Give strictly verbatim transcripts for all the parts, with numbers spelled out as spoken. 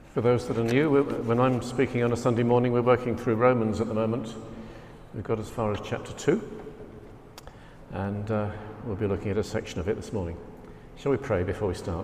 For those that are new, when I'm speaking on a Sunday morning, we're working through Romans at the moment. We've got as far as chapter two, and uh, we'll be looking at a section of it this morning. Shall we pray before we start?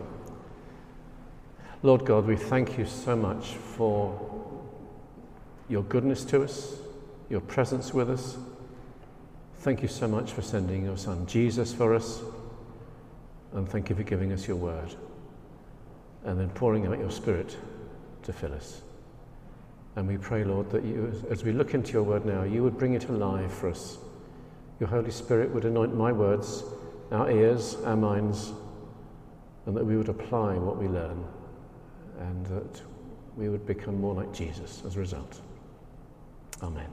Lord God, we thank you so much for your goodness to us, your presence with us. Thank you so much for sending your Son Jesus for us, and thank you for giving us your word, and then pouring out your Spirit to fill us. And we pray, Lord, that you, as we look into your word now, you would bring it alive for us. Your Holy Spirit would anoint my words, our ears, our minds, and that we would apply what we learn, and that we would become more like Jesus as a result. Amen.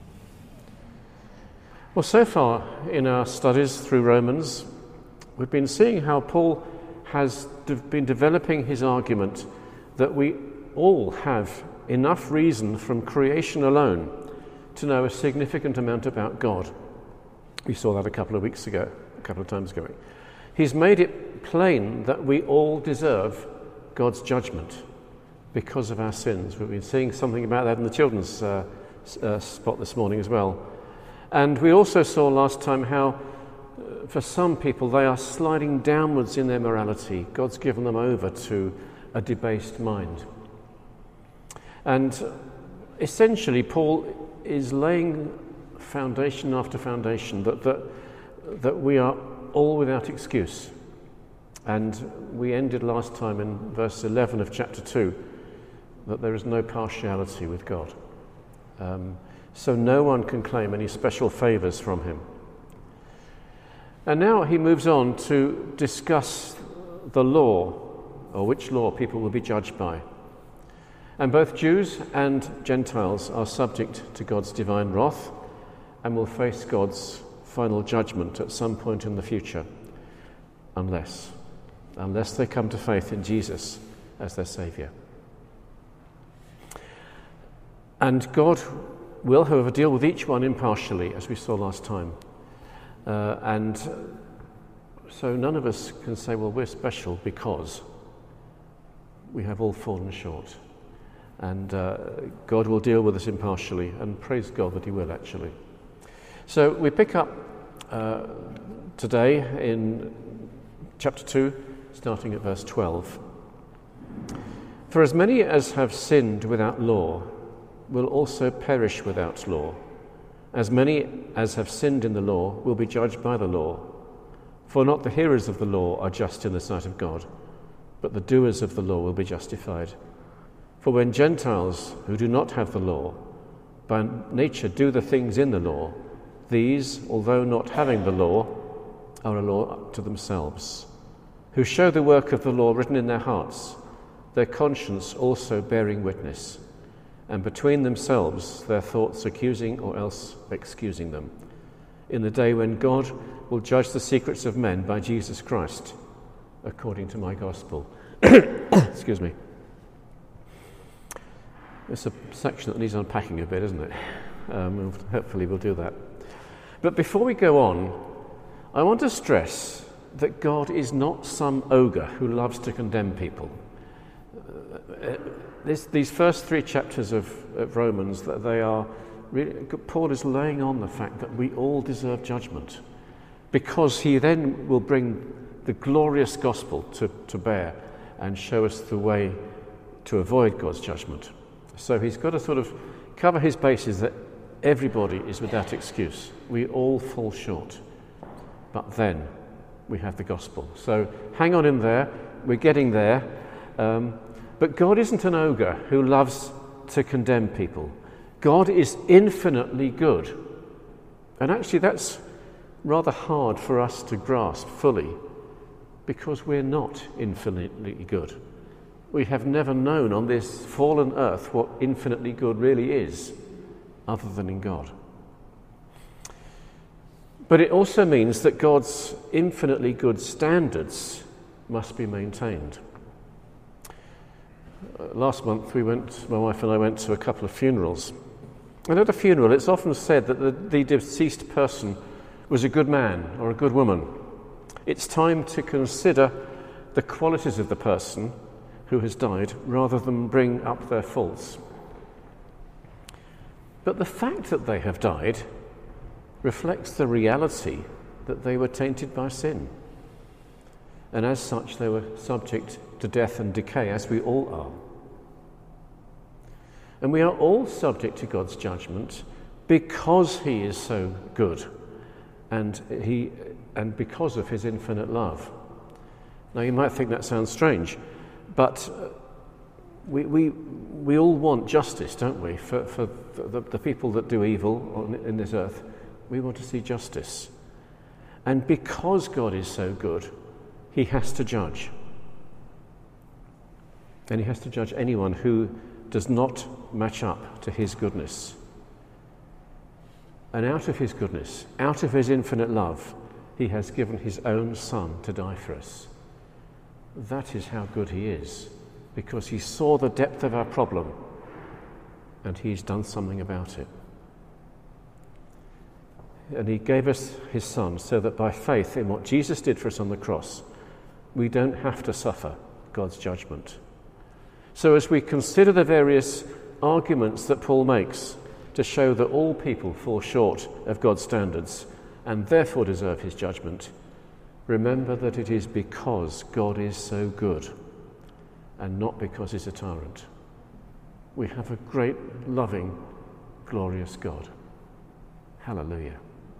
Well, so far in our studies through Romans, we've been seeing how Paul has de- been developing his argument that we all have enough reason from creation alone to know a significant amount about God. We saw that a couple of weeks ago, a couple of times ago. He's made it plain that we all deserve God's judgment because of our sins. We've been seeing something about that in the children's uh, uh, spot this morning as well. And we also saw last time how uh, for some people they are sliding downwards in their morality. God's given them over to a debased mind. And essentially, Paul is laying foundation after foundation that, that, that we are all without excuse. And we ended last time in verse eleven of chapter two, that there is no partiality with God. Um, so no one can claim any special favours from him. And now he moves on to discuss the law, or which law people will be judged by. And both Jews and Gentiles are subject to God's divine wrath and will face God's final judgment at some point in the future, unless, unless they come to faith in Jesus as their Saviour. And God will, however, deal with each one impartially, as we saw last time. Uh, and so none of us can say, well, we're special because we have all fallen short. And uh, God will deal with us impartially, and praise God that he will actually. So we pick up uh, today in chapter two, starting at verse twelve. For as many as have sinned without law will also perish without law. As many as have sinned in the law will be judged by the law. For not the hearers of the law are just in the sight of God, but the doers of the law will be justified. For when Gentiles who do not have the law, by nature do the things in the law, these, although not having the law, are a law to themselves, who show the work of the law written in their hearts, their conscience also bearing witness, and between themselves their thoughts accusing or else excusing them, in the day when God will judge the secrets of men by Jesus Christ, according to my gospel. Excuse me. It's a section that needs unpacking a bit, isn't it? Um, hopefully we'll do that. But before we go on, I want to stress that God is not some ogre who loves to condemn people. Uh, this, these first three chapters of, of Romans, that they are really, Paul is laying on the fact that we all deserve judgment, because he then will bring the glorious gospel to, to bear and show us the way to avoid God's judgment. So he's got to sort of cover his bases that everybody is without excuse. We all fall short. But then we have the gospel. So hang on in there. We're getting there. Um, but God isn't an ogre who loves to condemn people. God is infinitely good. And actually that's rather hard for us to grasp fully, because we're not infinitely good. We have never known on this fallen earth what infinitely good really is, other than in God. But it also means that God's infinitely good standards must be maintained. Uh, last month we went, my wife and I went to a couple of funerals. And at a funeral it's often said that the, the deceased person was a good man or a good woman. It's time to consider the qualities of the person who has died rather than bring up their faults. But the fact that they have died reflects the reality that they were tainted by sin. And as such, they were subject to death and decay, as we all are. And we are all subject to God's judgment because he is so good and he and because of his infinite love. Now, you might think that sounds strange, but we we we all want justice, don't we? For, for the, the people that do evil on, in this earth, we want to see justice. And because God is so good, he has to judge. And he has to judge anyone who does not match up to his goodness. And out of his goodness, out of his infinite love, he has given his own Son to die for us. That is how good he is, because he saw the depth of our problem and he's done something about it. And he gave us his Son so that by faith in what Jesus did for us on the cross, we don't have to suffer God's judgment. So as we consider the various arguments that Paul makes to show that all people fall short of God's standards and therefore deserve his judgment, remember that it is because God is so good and not because he's a tyrant. We have a great, loving, glorious God. Hallelujah.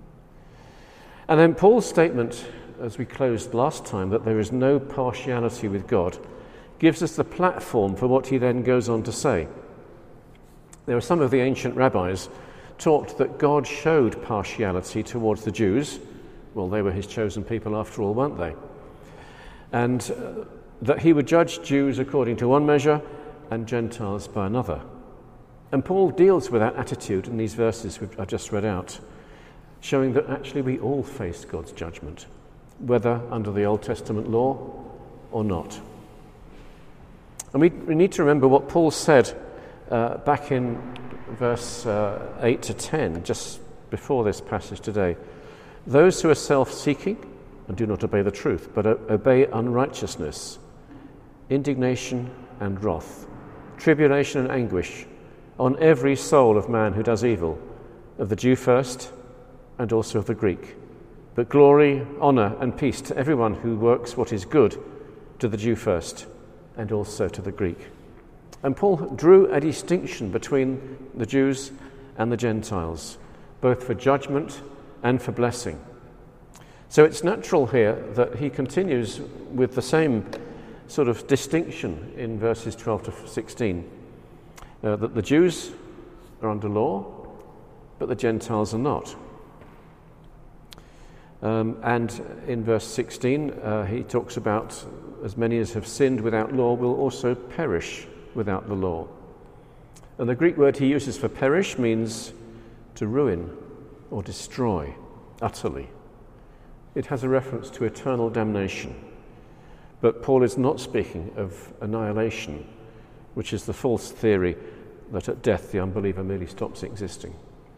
And then Paul's statement, as we closed last time, that there is no partiality with God, gives us the platform for what he then goes on to say. There are some of the ancient rabbis taught that God showed partiality towards the Jews. Well, they were his chosen people after all, weren't they? And uh, that he would judge Jews according to one measure and Gentiles by another. And Paul deals with that attitude in these verses which I've just read out, showing that actually we all face God's judgment, whether under the Old Testament law or not. And we, we need to remember what Paul said uh, back in verse uh, eight to ten, just before this passage today. Those who are self-seeking and do not obey the truth, but o- obey unrighteousness, indignation and wrath, tribulation and anguish on every soul of man who does evil, of the Jew first and also of the Greek. But glory, honour and peace to everyone who works what is good, to the Jew first and also to the Greek. And Paul drew a distinction between the Jews and the Gentiles, both for judgment and for blessing. So it's natural here that he continues with the same sort of distinction in verses twelve to sixteen, uh, that the Jews are under law, but the Gentiles are not. Um, and in verse sixteen, uh, he talks about as many as have sinned without law will also perish without the law. And the Greek word he uses for perish means to ruin or destroy utterly. It has a reference to eternal damnation. But Paul is not speaking of annihilation, which is the false theory that at death the unbeliever merely stops existing.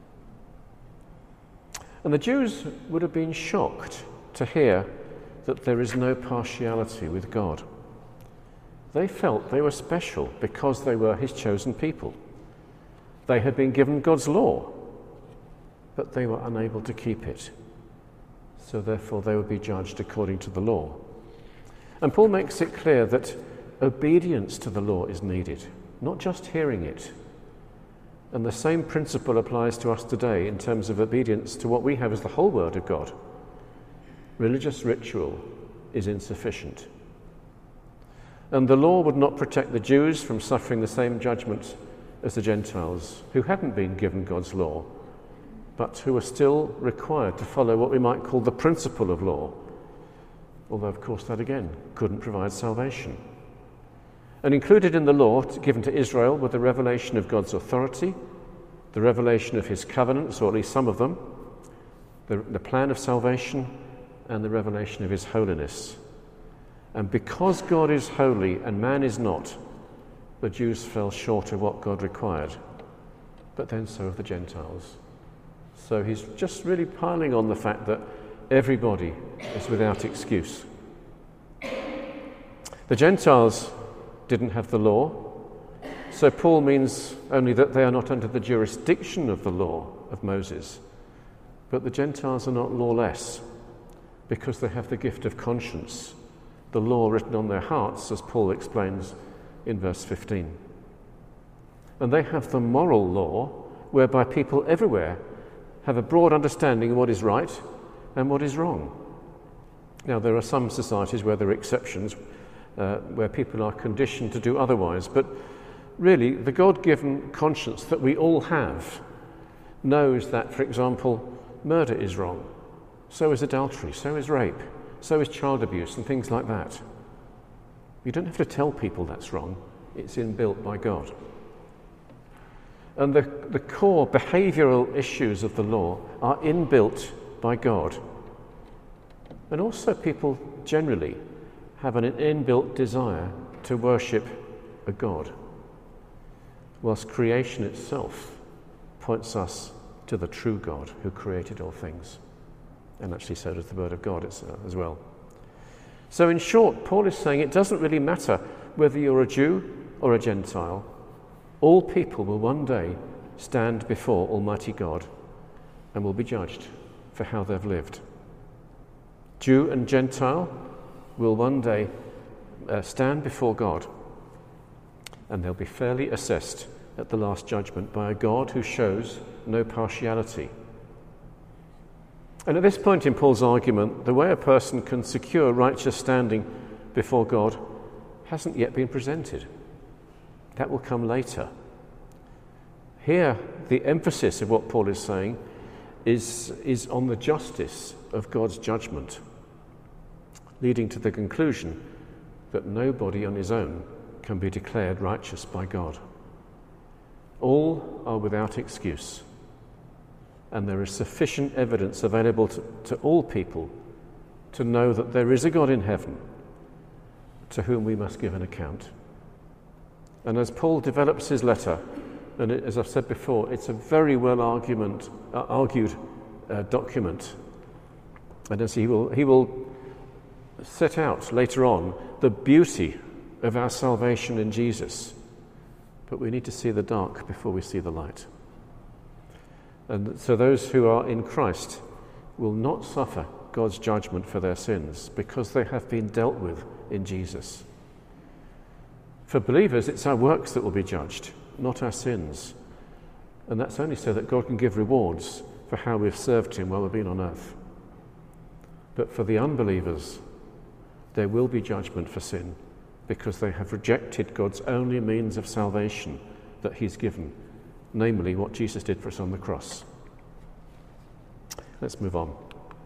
And the Jews would have been shocked to hear that there is no partiality with God. They felt they were special because they were his chosen people. They had been given God's law, but they were unable to keep it. So therefore they would be judged according to the law. And Paul makes it clear that obedience to the law is needed, not just hearing it. And the same principle applies to us today in terms of obedience to what we have as the whole Word of God. Religious ritual is insufficient. And the law would not protect the Jews from suffering the same judgment as the Gentiles, who hadn't been given God's law, but who were still required to follow what we might call the principle of law. Although, of course, that again couldn't provide salvation. And included in the law given to Israel were the revelation of God's authority, the revelation of his covenants, or at least some of them, the, the plan of salvation, and the revelation of his holiness. And because God is holy and man is not, the Jews fell short of what God required, but then so have the Gentiles. So he's just really piling on the fact that everybody is without excuse. The Gentiles didn't have the law. So Paul means only that they are not under the jurisdiction of the law of Moses. But the Gentiles are not lawless because they have the gift of conscience, the law written on their hearts, as Paul explains in verse fifteen. And they have the moral law whereby people everywhere have a broad understanding of what is right and what is wrong. Now, there are some societies where there are exceptions, uh, where people are conditioned to do otherwise, but really the God-given conscience that we all have knows that, for example, murder is wrong, so is adultery, so is rape, so is child abuse and things like that. You don't have to tell people that's wrong, it's inbuilt by God. And the, the core behavioural issues of the law are inbuilt by God. And also people generally have an inbuilt desire to worship a God, whilst creation itself points us to the true God who created all things. And actually so does the Word of God as well. So in short, Paul is saying it doesn't really matter whether you're a Jew or a Gentile. All people will one day stand before Almighty God and will be judged for how they've lived. Jew and Gentile will one day uh, stand before God, and they'll be fairly assessed at the last judgment by a God who shows no partiality. And at this point in Paul's argument, the way a person can secure righteous standing before God hasn't yet been presented. That will come later. Here, the emphasis of what Paul is saying is, is on the justice of God's judgment, leading to the conclusion that nobody on his own can be declared righteous by God. All are without excuse, and there is sufficient evidence available to, to all people to know that there is a God in heaven to whom we must give an account. And as Paul develops his letter, and it, as I've said before, it's a very well argument, uh, argued uh, document. And as he will, he will set out later on the beauty of our salvation in Jesus. But we need to see the dark before we see the light. And so those who are in Christ will not suffer God's judgment for their sins because they have been dealt with in Jesus. For believers, it's our works that will be judged, not our sins. And that's only so that God can give rewards for how we've served him while we've been on earth. But for the unbelievers, there will be judgment for sin because they have rejected God's only means of salvation that he's given, namely what Jesus did for us on the cross. Let's move on.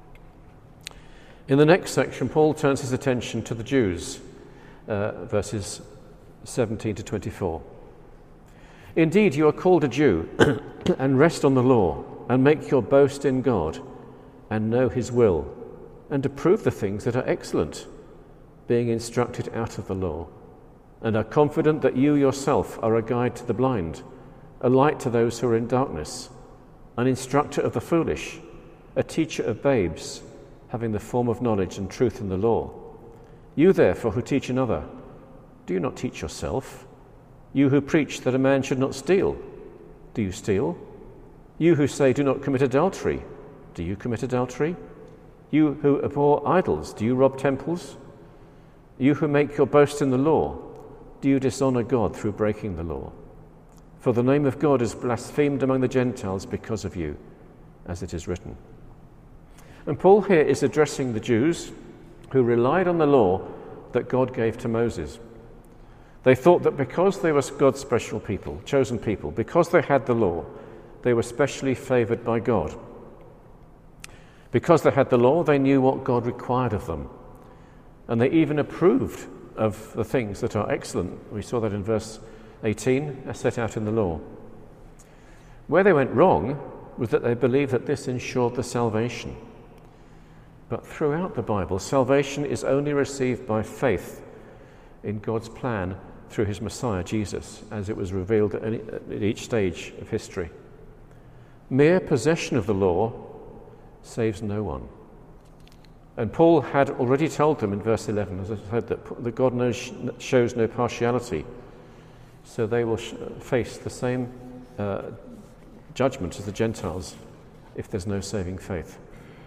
In the next section, Paul turns his attention to the Jews, uh, verses seventeen to twenty-four. Indeed, you are called a Jew and rest on the law and make your boast in God and know his will and approve the things that are excellent, being instructed out of the law, and are confident that you yourself are a guide to the blind, a light to those who are in darkness, an instructor of the foolish, a teacher of babes, having the form of knowledge and truth in the law. You therefore who teach another, do you not teach yourself? You who preach that a man should not steal, do you steal? You who say do not commit adultery, do you commit adultery? You who abhor idols, do you rob temples? You who make your boast in the law, do you dishonor God through breaking the law? For the name of God is blasphemed among the Gentiles because of you, as it is written. And Paul here is addressing the Jews who relied on the law that God gave to Moses. They thought that because they were God's special people, chosen people, because they had the law, they were specially favored by God. Because they had the law, they knew what God required of them. And they even approved of the things that are excellent. We saw that in verse eighteen, as set out in the law. Where they went wrong was that they believed that this ensured the salvation. But throughout the Bible, salvation is only received by faith in God's plan through his Messiah, Jesus, as it was revealed at each stage of history. Mere possession of the law saves no one. And Paul had already told them in verse eleven, as I said, that, that God knows, shows no partiality. So they will sh- face the same uh, judgment as the Gentiles if there's no saving faith.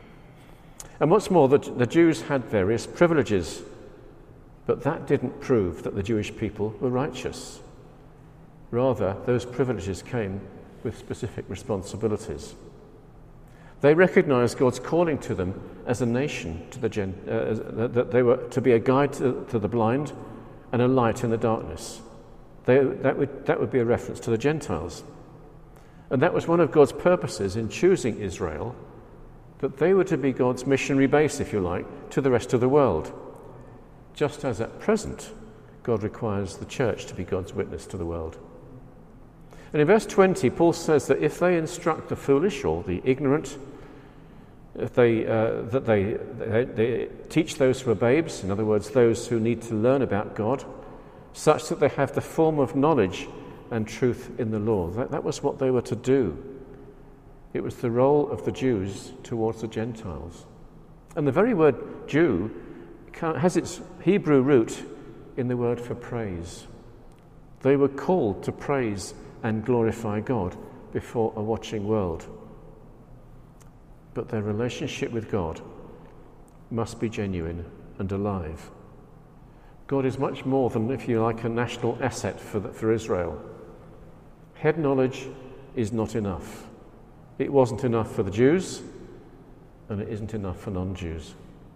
And what's more, the, the Jews had various privileges, but that didn't prove that the Jewish people were righteous. Rather, those privileges came with specific responsibilities. They recognized God's calling to them as a nation, to the gen, uh, that they were to be a guide to, to the blind and a light in the darkness. They, that, would, that would be a reference to the Gentiles. And that was one of God's purposes in choosing Israel, that they were to be God's missionary base, if you like, to the rest of the world. Just as at present, God requires the church to be God's witness to the world. And in verse twenty, Paul says that if they instruct the foolish or the ignorant, if they, uh, that they, they, they teach those who are babes, in other words, those who need to learn about God, such that they have the form of knowledge and truth in the law. That, that was what they were to do. It was the role of the Jews towards the Gentiles. And the very word Jew has its Hebrew root in the word for praise. They were called to praise and glorify God before a watching world. But their relationship with God must be genuine and alive. God is much more than, if you like, a national asset for, the, for Israel. Head knowledge is not enough. It wasn't enough for the Jews, and it isn't enough for non-Jews.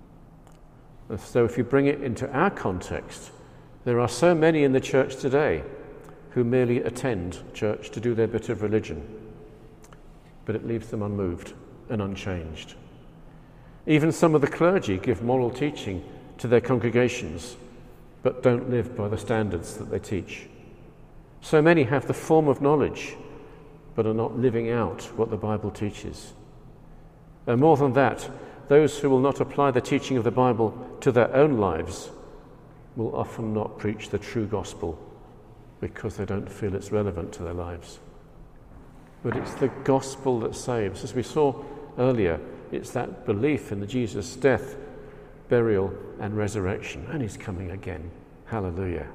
And so if you bring it into our context, there are so many in the church today who merely attend church to do their bit of religion, but it leaves them unmoved and unchanged. Even some of the clergy give moral teaching to their congregations, but don't live by the standards that they teach. So many have the form of knowledge, but are not living out what the Bible teaches. And more than that, those who will not apply the teaching of the Bible to their own lives will often not preach the true gospel because they don't feel it's relevant to their lives. But it's the gospel that saves. As we saw earlier, it's that belief in the Jesus' death, burial, and resurrection. And he's coming again. Hallelujah.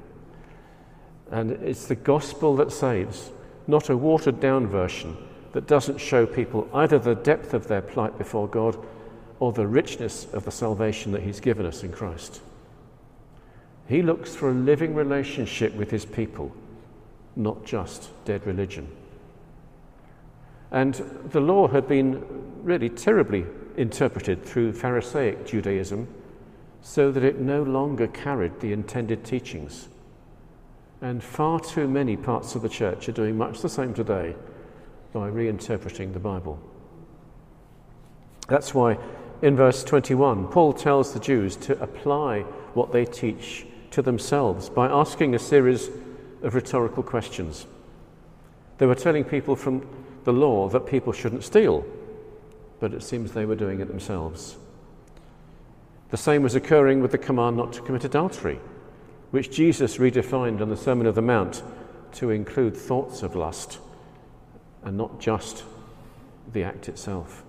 And it's the gospel that saves, not a watered-down version that doesn't show people either the depth of their plight before God or the richness of the salvation that he's given us in Christ. He looks for a living relationship with his people, not just dead religion. And the law had been really terribly interpreted through Pharisaic Judaism so that it no longer carried the intended teachings. And far too many parts of the church are doing much the same today by reinterpreting the Bible. That's why in verse twenty-one, Paul tells the Jews to apply what they teach to themselves by asking a series of rhetorical questions. They were telling people from the law that people shouldn't steal, but it seems they were doing it themselves. The same was occurring with the command not to commit adultery, which Jesus redefined on the Sermon on the Mount to include thoughts of lust and not just the act itself.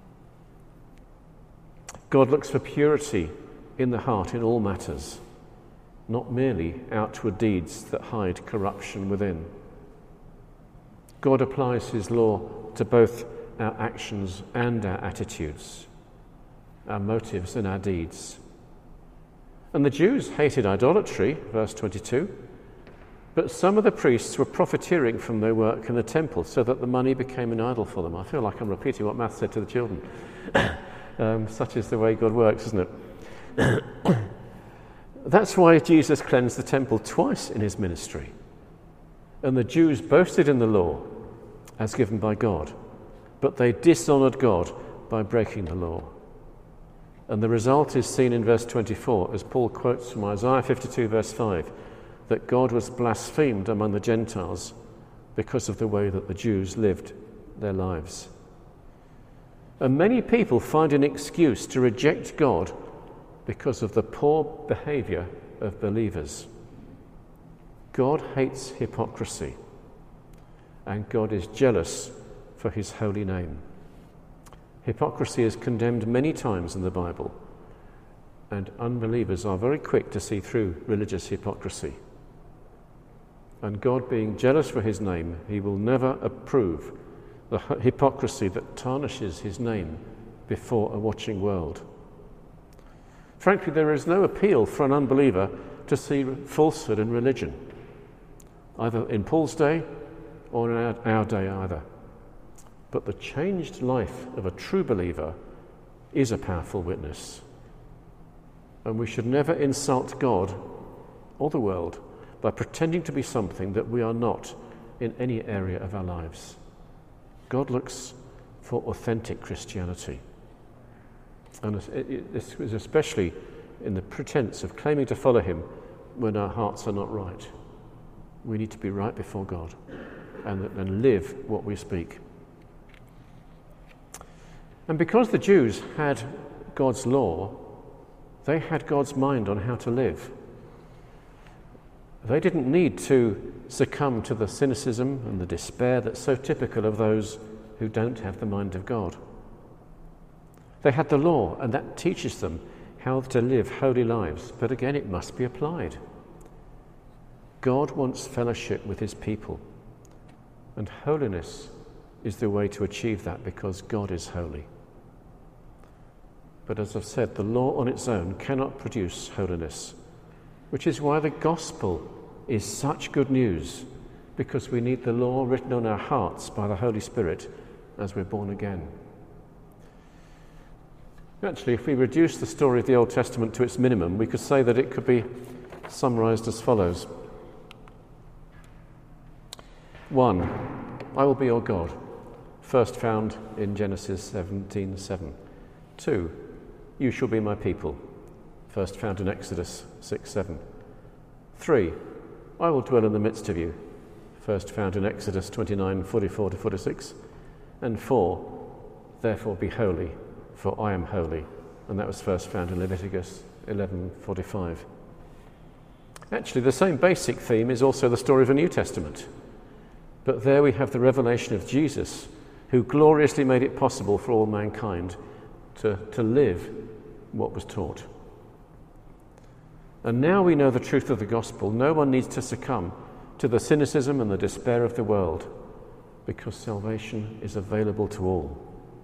God looks for purity in the heart in all matters, not merely outward deeds that hide corruption within. God applies his law to both our actions and our attitudes, our motives and our deeds. And the Jews hated idolatry, verse twenty-two, but some of the priests were profiteering from their work in the temple so that the money became an idol for them. I feel like I'm repeating what Matt said to the children. um, such is the way God works, isn't it? That's why Jesus cleansed the temple twice in his ministry. And the Jews boasted in the law as given by God, but they dishonoured God by breaking the law. And the result is seen in verse twenty-four, as Paul quotes from Isaiah fifty-two, verse five, that God was blasphemed among the Gentiles because of the way that the Jews lived their lives. And many people find an excuse to reject God because of the poor behaviour of believers. God hates hypocrisy, and God is jealous for his holy name. Hypocrisy is condemned many times in the Bible, and unbelievers are very quick to see through religious hypocrisy. And God, being jealous for his name, he will never approve the hypocrisy that tarnishes his name before a watching world. Frankly, there is no appeal for an unbeliever to see falsehood in religion, either in Paul's day or in our, our day either. But the changed life of a true believer is a powerful witness. And we should never insult God or the world by pretending to be something that we are not in any area of our lives. God looks for authentic Christianity. And this is especially in the pretense of claiming to follow him when our hearts are not right. We need to be right before God and, and live what we speak. And because the Jews had God's law, they had God's mind on how to live. They didn't need to succumb to the cynicism and the despair that's so typical of those who don't have the mind of God. They had the law, and that teaches them how to live holy lives. But again, it must be applied. God wants fellowship with his people, and holiness is the way to achieve that because God is holy. But as I've said, the law on its own cannot produce holiness, which is why the gospel is such good news, because we need the law written on our hearts by the Holy Spirit as we're born again. Actually, if we reduce the story of the Old Testament to its minimum, we could say that it could be summarized as follows. One, I will be your God, first found in Genesis seventeen seven. Two, you shall be my people, first found in Exodus six seven. Three, I will dwell in the midst of you, first found in Exodus twenty-nine forty-four to forty-six. And four, therefore be holy, for I am holy, and that was first found in Leviticus eleven forty-five. Actually, the same basic theme is also the story of the New Testament. But there we have the revelation of Jesus, who gloriously made it possible for all mankind to, to live what was taught. And now we know the truth of the gospel. No one needs to succumb to the cynicism and the despair of the world, because salvation is available to all.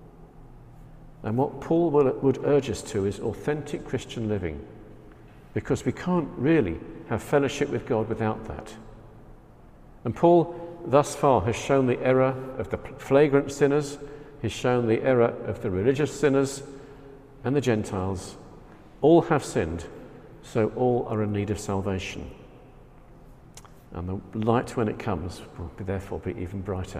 And what Paul would urge us to is authentic Christian living, because we can't really have fellowship with God without that. And Paul thus far has shown the error of the flagrant sinners, he's shown the error of the religious sinners and the Gentiles. All have sinned, so all are in need of salvation. And the light, when it comes, will therefore be even brighter.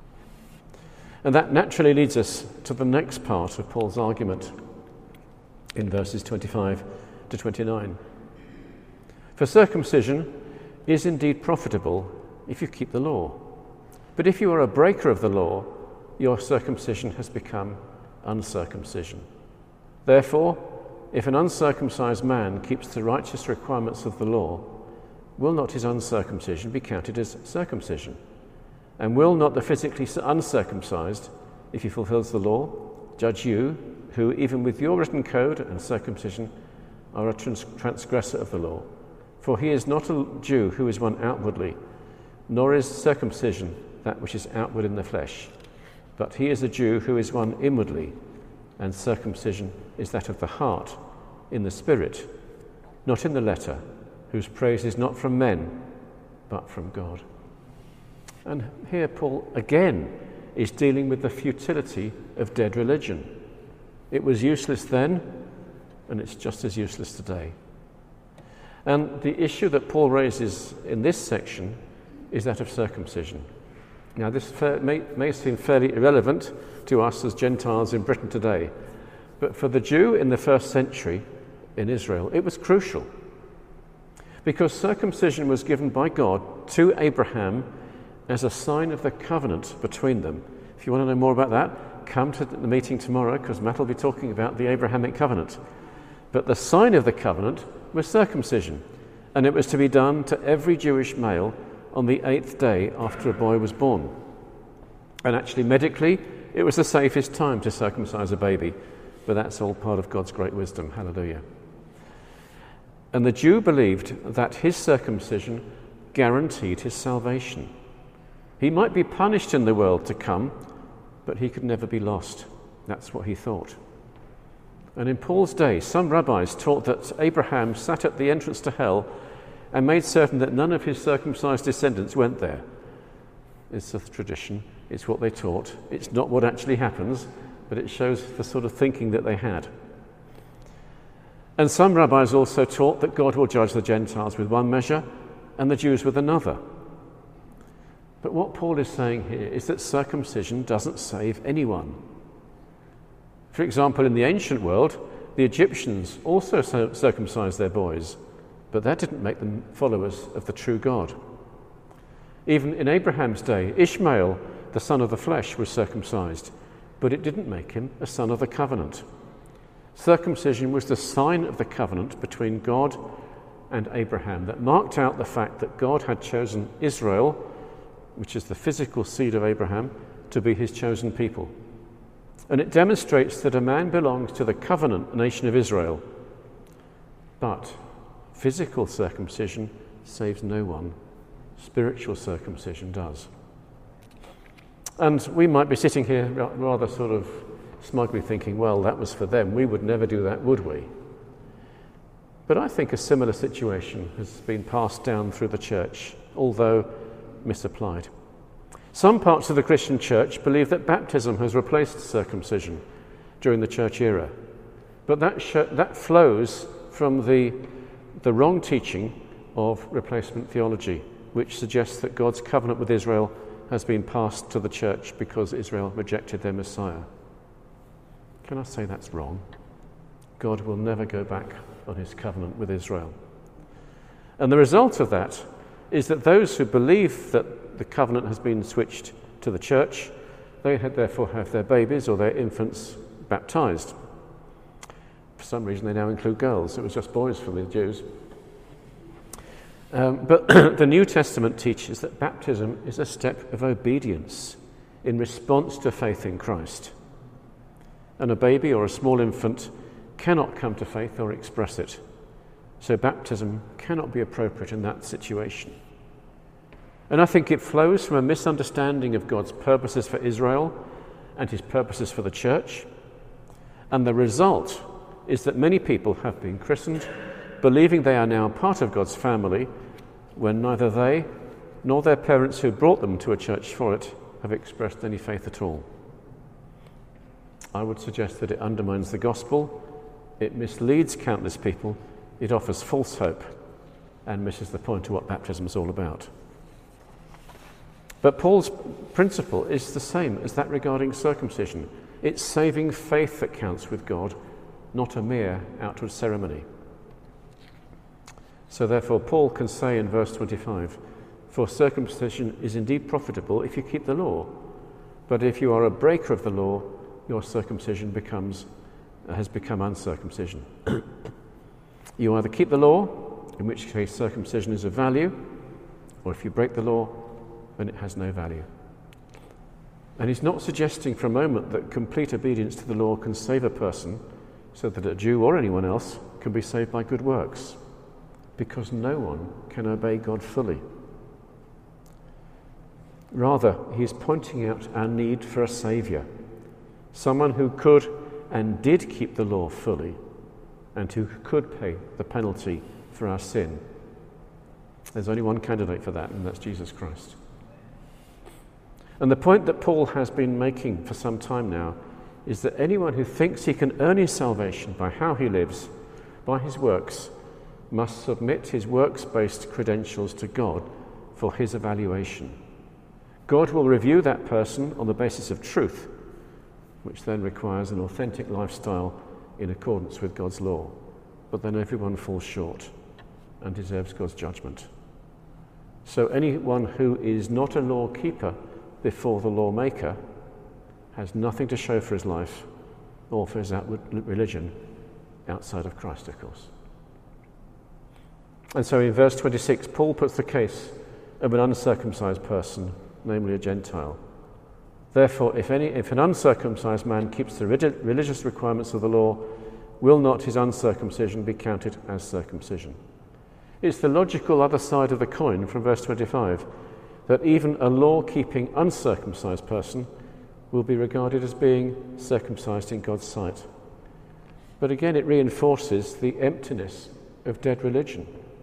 And that naturally leads us to the next part of Paul's argument in verses twenty-five to twenty-nine. For circumcision is indeed profitable if you keep the law. But if you are a breaker of the law, your circumcision has become uncircumcision. Therefore, if an uncircumcised man keeps the righteous requirements of the law, will not his uncircumcision be counted as circumcision? And will not the physically uncircumcised, if he fulfills the law, judge you, who even with your written code and circumcision are a trans- transgressor of the law? For he is not a Jew who is one outwardly, nor is circumcision that which is outward in the flesh, but he is a Jew who is one inwardly, and circumcision is that of the heart, in the spirit, not in the letter, whose praise is not from men, but from God. And here Paul again is dealing with the futility of dead religion. It was useless then, and it's just as useless today. And the issue that Paul raises in this section is that of circumcision. Now, this may, may seem fairly irrelevant to us as Gentiles in Britain today, but for the Jew in the first century in Israel, it was crucial, because circumcision was given by God to Abraham as a sign of the covenant between them. If you want to know more about that, come to the meeting tomorrow, because Matt will be talking about the Abrahamic covenant. But the sign of the covenant was circumcision, and it was to be done to every Jewish male on the eighth day after a boy was born. And actually, medically, it was the safest time to circumcise a baby, but that's all part of God's great wisdom. Hallelujah. And the Jew believed that his circumcision guaranteed his salvation. He might be punished in the world to come, but he could never be lost. That's what he thought. And in Paul's day, some rabbis taught that Abraham sat at the entrance to hell and made certain that none of his circumcised descendants went there. It's a tradition, it's what they taught. It's not what actually happens, but it shows the sort of thinking that they had. And some rabbis also taught that God will judge the Gentiles with one measure and the Jews with another. But what Paul is saying here is that circumcision doesn't save anyone. For example, in the ancient world, the Egyptians also circumcised their boys, but that didn't make them followers of the true God. Even in Abraham's day, Ishmael, the son of the flesh, was circumcised, but it didn't make him a son of the covenant. Circumcision was the sign of the covenant between God and Abraham that marked out the fact that God had chosen Israel, which is the physical seed of Abraham, to be his chosen people. And it demonstrates that a man belongs to the covenant nation of Israel. But physical circumcision saves no one. Spiritual circumcision does. And we might be sitting here rather sort of smugly thinking, well, that was for them. We would never do that, would we? But I think a similar situation has been passed down through the church, although misapplied. Some parts of the Christian church believe that baptism has replaced circumcision during the church era. But that sh- that flows from the, the wrong teaching of replacement theology, which suggests that God's covenant with Israel has been passed to the church because Israel rejected their Messiah. Can I say that's wrong? God will never go back on his covenant with Israel. And the result of that is that those who believe that the covenant has been switched to the church, they had therefore have their babies or their infants baptized. For some reason they now include girls. It was just boys for the Jews. Um, but the New Testament teaches that baptism is a step of obedience in response to faith in Christ. And a baby or a small infant cannot come to faith or express it. So baptism cannot be appropriate in that situation. And I think it flows from a misunderstanding of God's purposes for Israel and his purposes for the church. And the result is that many people have been christened, believing they are now part of God's family, when neither they nor their parents who brought them to a church for it have expressed any faith at all. I would suggest that it undermines the gospel, it misleads countless people, it offers false hope, and misses the point of what baptism is all about. But Paul's principle is the same as that regarding circumcision. It's saving faith that counts with God, not a mere outward ceremony. So therefore Paul can say in verse twenty-five, "For circumcision is indeed profitable if you keep the law, but if you are a breaker of the law, your circumcision becomes has become uncircumcision." You either keep the law, in which case circumcision is of value, or if you break the law, then it has no value. And he's not suggesting for a moment that complete obedience to the law can save a person so that a Jew or anyone else can be saved by good works, because no one can obey God fully. Rather, he's pointing out our need for a saviour, someone who could and did keep the law fully and who could pay the penalty for our sin. There's only one candidate for that, and that's Jesus Christ. And the point that Paul has been making for some time now is that anyone who thinks he can earn his salvation by how he lives, by his works, must submit his works-based credentials to God for his evaluation. God will review that person on the basis of truth, which then requires an authentic lifestyle in accordance with God's law. But then everyone falls short and deserves God's judgment. So anyone who is not a law keeper before the lawmaker has nothing to show for his life or for his outward religion outside of Christ, of course. And so in verse twenty-six, Paul puts the case of an uncircumcised person, namely a Gentile. Therefore, if any, if an uncircumcised man keeps the religious requirements of the law, will not his uncircumcision be counted as circumcision? It's the logical other side of the coin from verse twenty-five, that even a law-keeping uncircumcised person will be regarded as being circumcised in God's sight. But again, it reinforces the emptiness of dead religion.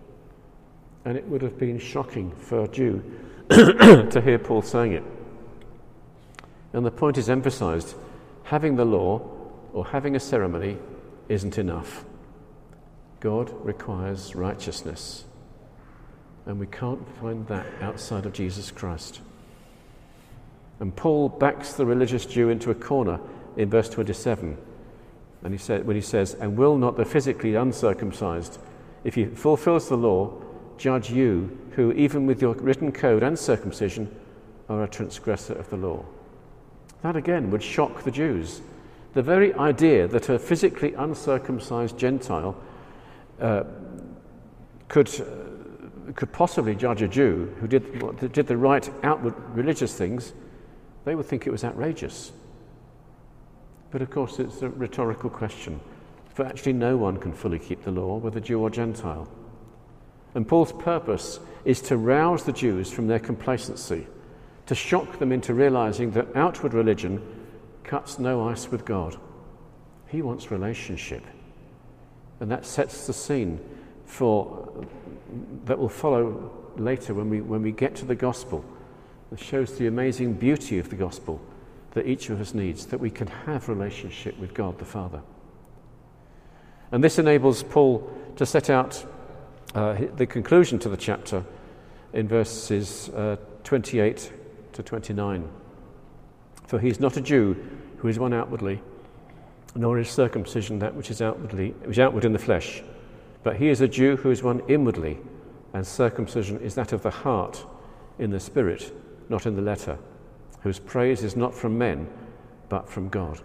And it would have been shocking for a Jew to hear Paul saying it. And the point is emphasized: having the law or having a ceremony isn't enough. God requires righteousness, and we can't find that outside of Jesus Christ. And Paul backs the religious Jew into a corner in verse twenty-seven, and he said, when he says, "And will not the physically uncircumcised, if he fulfills the law, judge you, who even with your written code and circumcision are a transgressor of the law?" That again would shock the Jews. The very idea that a physically uncircumcised Gentile uh, could uh, could possibly judge a Jew who did did the right outward religious things, they would think it was outrageous. But of course, it's a rhetorical question, for actually no one can fully keep the law, whether Jew or Gentile. And Paul's purpose is to rouse the Jews from their complacency, to shock them into realizing that outward religion cuts no ice with God. He wants relationship. And that sets the scene for that will follow later when we when we get to the gospel. It shows the amazing beauty of the gospel that each of us needs, that we can have relationship with God the Father. And this enables Paul to set out uh, the conclusion to the chapter in verses uh, twenty-eight to twenty-nine. For he is not a Jew who is one outwardly, nor is circumcision that which is outwardly which is outward in the flesh, but he is a Jew who is one inwardly, and circumcision is that of the heart, in the spirit, not in the letter, whose praise is not from men, but from God.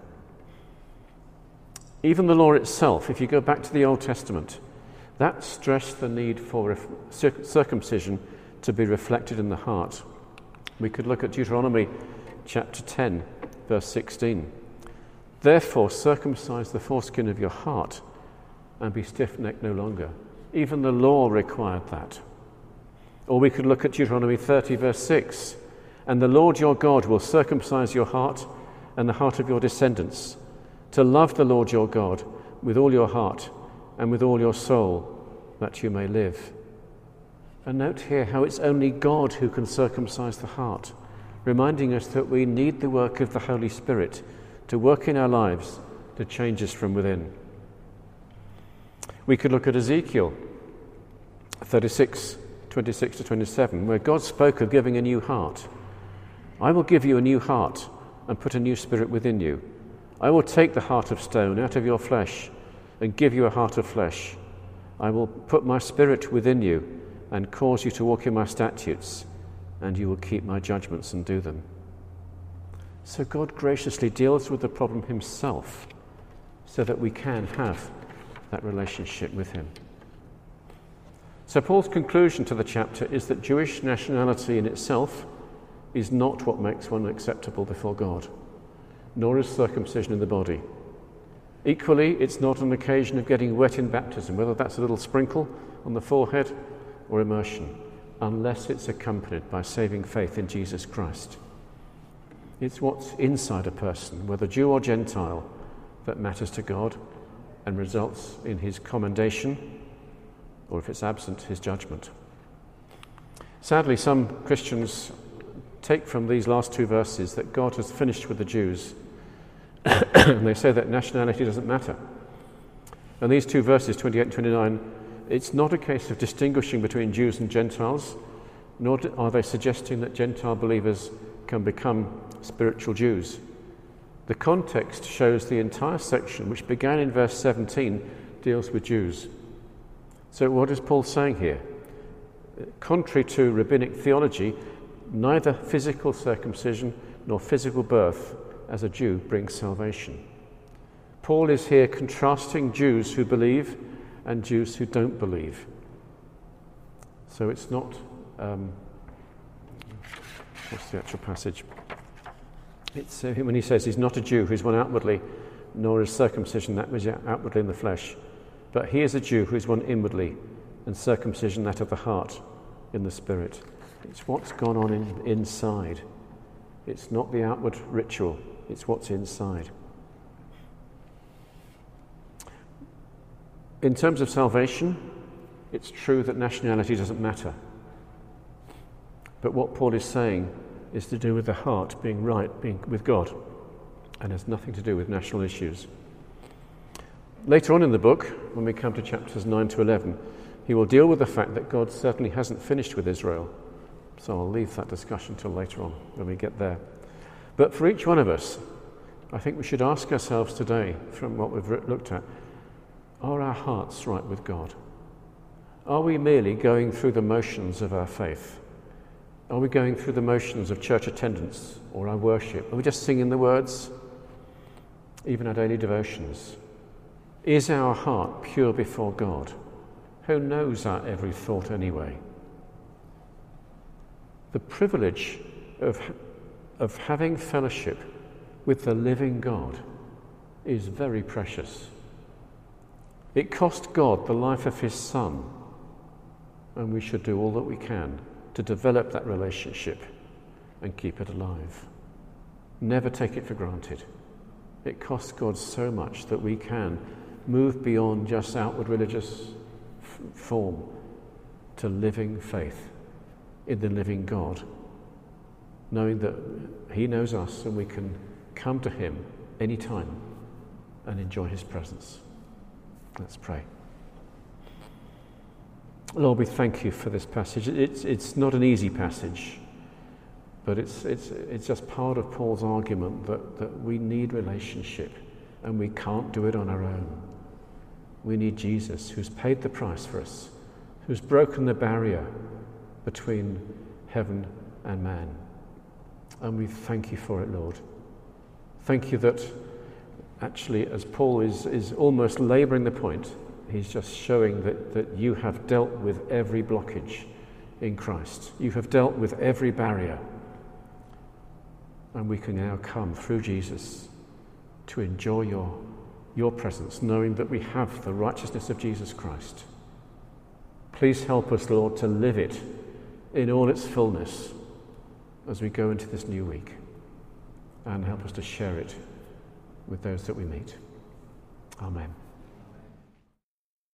Even the law itself, if you go back to the Old Testament, that stressed the need for circumcision to be reflected in the heart. We could look at Deuteronomy chapter ten, verse sixteen. Therefore circumcise the foreskin of your heart and be stiff-necked no longer. Even the law required that. Or we could look at Deuteronomy thirty, verse six. And the Lord your God will circumcise your heart and the heart of your descendants, to love the Lord your God with all your heart and with all your soul, that you may live. And note here how it's only God who can circumcise the heart, reminding us that we need the work of the Holy Spirit to work in our lives to change us from within. We could look at Ezekiel thirty-six, twenty-six to twenty-seven, where God spoke of giving a new heart. I will give you a new heart and put a new spirit within you. I will take the heart of stone out of your flesh and give you a heart of flesh. I will put my spirit within you and cause you to walk in my statutes, and you will keep my judgments and do them. So God graciously deals with the problem himself so that we can have that relationship with him. So Paul's conclusion to the chapter is that Jewish nationality in itself is not what makes one acceptable before God, nor is circumcision in the body. Equally, it's not an occasion of getting wet in baptism, whether that's a little sprinkle on the forehead or immersion, unless it's accompanied by saving faith in Jesus Christ. It's what's inside a person, whether Jew or Gentile, that matters to God and results in his commendation, or if it's absent, his judgment. Sadly, some Christians take from these last two verses that God has finished with the Jews, and they say that nationality doesn't matter. And these two verses, twenty-eight and twenty-nine, it's not a case of distinguishing between Jews and Gentiles, nor are they suggesting that Gentile believers can become spiritual Jews. The context shows the entire section, which began in verse seventeen, deals with Jews. So what is Paul saying here? Contrary to rabbinic theology, neither physical circumcision nor physical birth as a Jew brings salvation. Paul is here contrasting Jews who believe and Jews who don't believe. So it's not... Um, what's the actual passage? It's uh, when he says he's not a Jew who's one outwardly, nor is circumcision that which is outwardly in the flesh. But he is a Jew who is one inwardly, and circumcision that of the heart in the spirit. It's what's gone on in, inside. It's not the outward ritual, it's what's inside. In terms of salvation, it's true that nationality doesn't matter. But what Paul is saying is to do with the heart being right, being with God, and has nothing to do with national issues. Later on in the book, when we come to chapters nine to eleven, he will deal with the fact that God certainly hasn't finished with Israel. So I'll leave that discussion till later on when we get there. But for each one of us, I think we should ask ourselves today, from what we've looked at, are our hearts right with God? Are we merely going through the motions of our faith? Are we going through the motions of church attendance or our worship? Are we just singing the words? Even our daily devotions. Is our heart pure before God, who knows our every thought anyway? The privilege of, of having fellowship with the living God is very precious. It cost God the life of his Son, and we should do all that we can to develop that relationship and keep it alive. Never take it for granted. It costs God so much that we can move beyond just outward religious f- form to living faith in the living God, knowing that he knows us and we can come to him anytime and enjoy his presence. Let's pray. Lord, we thank you for this passage. It's, it's not an easy passage, but it's, it's, it's just part of Paul's argument that, that we need relationship and we can't do it on our own. We need Jesus, who's paid the price for us, who's broken the barrier between heaven and man. And we thank you for it, Lord. Thank you that actually, as Paul is, is almost labouring the point, he's just showing that, that you have dealt with every blockage in Christ. You have dealt with every barrier. And we can now come through Jesus to enjoy your, your presence, knowing that we have the righteousness of Jesus Christ. Please help us, Lord, to live it in all its fullness as we go into this new week, and help us to share it with those that we meet. Amen.